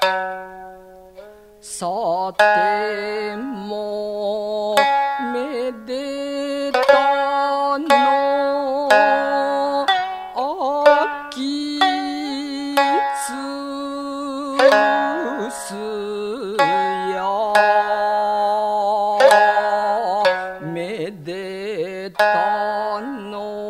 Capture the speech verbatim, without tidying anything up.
さてもめでたの秋つすやめでたの